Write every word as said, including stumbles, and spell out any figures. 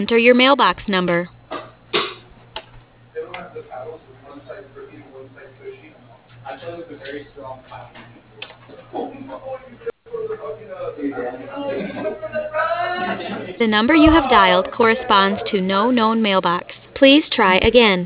enter your mailbox number. The number you have dialed corresponds to no known mailbox. Please try again.